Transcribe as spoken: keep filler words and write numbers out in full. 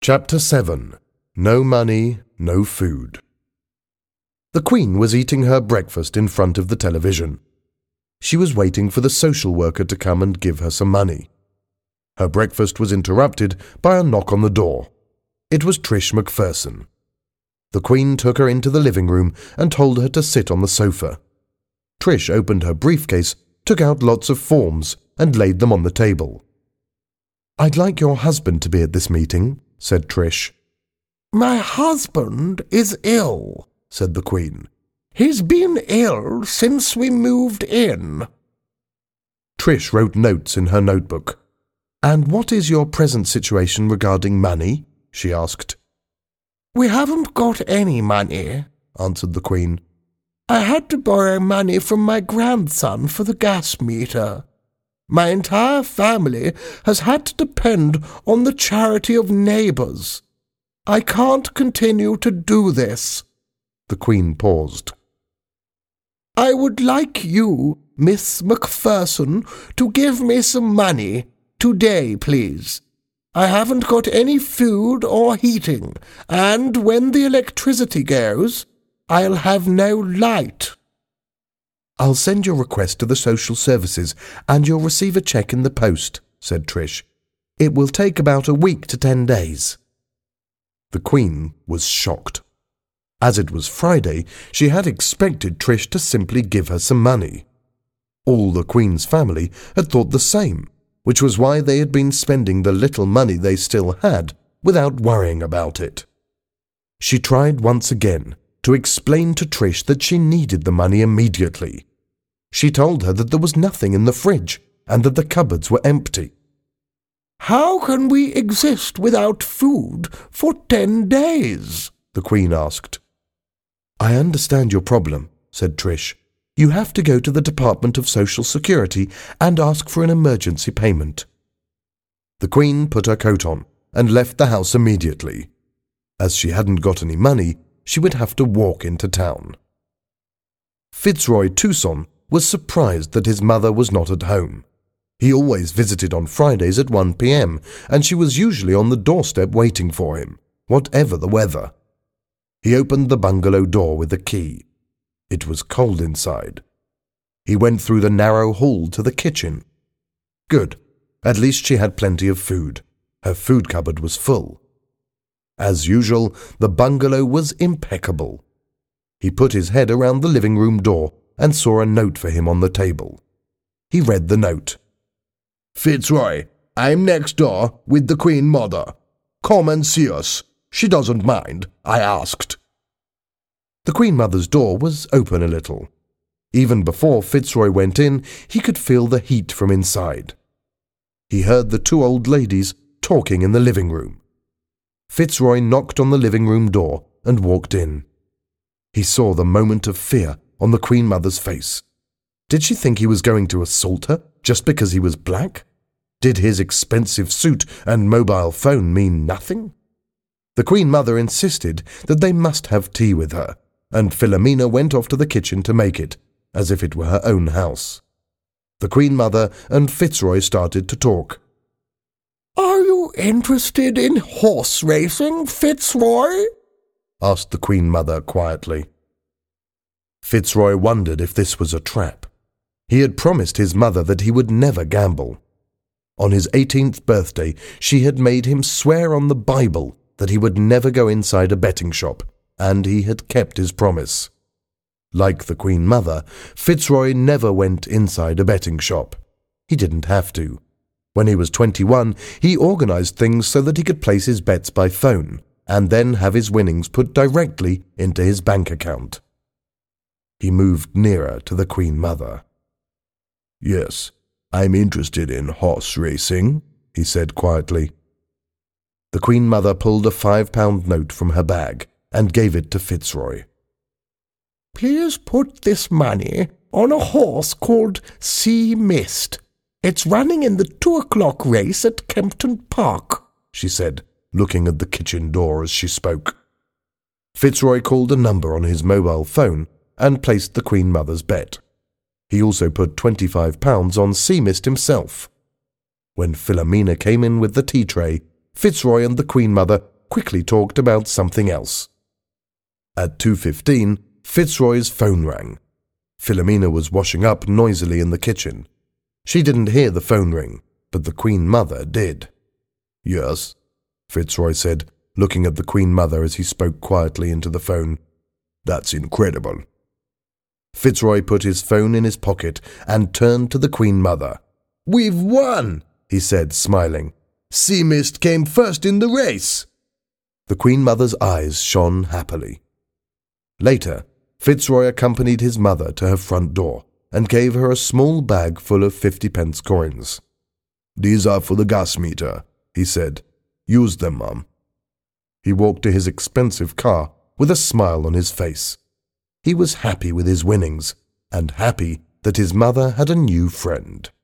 Chapter seven. No Money, No Food. The Queen was eating her breakfast in front of the television. She was waiting for the social worker to come and give her some money. Her breakfast was interrupted by a knock on the door. It was Trish Macpherson. The Queen took her into the living room and told her to sit on the sofa. Trish opened her briefcase, took out lots of forms, and laid them on the table. "I'd like your husband to be at this meeting," said Trish. "My husband is ill," said the Queen. "He's been ill since we moved in." Trish wrote notes in her notebook. "And what is your present situation regarding money?" she asked. "We haven't got any money," answered the Queen. "I had to borrow money from my grandson for the gas meter. My entire family has had to depend on the charity of neighbours. I can't continue to do this." The Queen paused. "I would like you, Miss Macpherson, to give me some money, today, please. I haven't got any food or heating, and when the electricity goes, I'll have no light." "I'll send your request to the social services, and you'll receive a cheque in the post," said Trish. "It will take about a week to ten days." The Queen was shocked. As it was Friday, she had expected Trish to simply give her some money. All the Queen's family had thought the same, which was why they had been spending the little money they still had without worrying about it. She tried once again to explain to Trish that she needed the money immediately. She told her that there was nothing in the fridge and that the cupboards were empty. "How can we exist without food for ten days?" the Queen asked. "I understand your problem," said Trish. "You have to go to the Department of Social Security and ask for an emergency payment." The Queen put her coat on and left the house immediately. As she hadn't got any money, she would have to walk into town. Fitzroy Tucson was surprised that his mother was not at home. He always visited on Fridays at one p m, and she was usually on the doorstep waiting for him, whatever the weather. He opened the bungalow door with a key. It was cold inside. He went through the narrow hall to the kitchen. Good. At least she had plenty of food. Her food cupboard was full. As usual, the bungalow was impeccable. He put his head around the living room door and saw a note for him on the table. He read the note. "Fitzroy, I'm next door with the Queen Mother. Come and see us. She doesn't mind, I asked." The Queen Mother's door was open a little. Even before Fitzroy went in, he could feel the heat from inside. He heard the two old ladies talking in the living room. Fitzroy knocked on the living room door and walked in. He saw the moment of fear on the Queen Mother's face. Did she think he was going to assault her just because he was black? Did his expensive suit and mobile phone mean nothing? The Queen Mother insisted that they must have tea with her, and Philomena went off to the kitchen to make it, as if it were her own house. The Queen Mother and Fitzroy started to talk. "Are you interested in horse racing, Fitzroy?" asked the Queen Mother quietly. Fitzroy wondered if this was a trap. He had promised his mother that he would never gamble. On his eighteenth birthday, she had made him swear on the Bible that he would never go inside a betting shop, and he had kept his promise. Like the Queen Mother, Fitzroy never went inside a betting shop. He didn't have to. When he was twenty-one, he organized things so that he could place his bets by phone, and then have his winnings put directly into his bank account. He moved nearer to the Queen Mother. "Yes, I'm interested in horse racing," he said quietly. The Queen Mother pulled a five-pound note from her bag and gave it to Fitzroy. "Please put this money on a horse called Sea Mist. It's running in the two o'clock race at Kempton Park," she said, looking at the kitchen door as she spoke. Fitzroy called a number on his mobile phone and placed the Queen Mother's bet. He also put twenty-five pounds on Sea Mist himself. When Philomena came in with the tea tray, Fitzroy and the Queen Mother quickly talked about something else. At two fifteen, Fitzroy's phone rang. Philomena was washing up noisily in the kitchen. She didn't hear the phone ring, but the Queen Mother did. "Yes," Fitzroy said, looking at the Queen Mother as he spoke quietly into the phone. "That's incredible." Fitzroy put his phone in his pocket and turned to the Queen Mother. "We've won," he said, smiling. "Sea Mist came first in the race." The Queen Mother's eyes shone happily. Later, Fitzroy accompanied his mother to her front door and gave her a small bag full of fifty-pence coins. "These are for the gas meter," he said. "Use them, Mum." He walked to his expensive car with a smile on his face. He was happy with his winnings and happy that his mother had a new friend.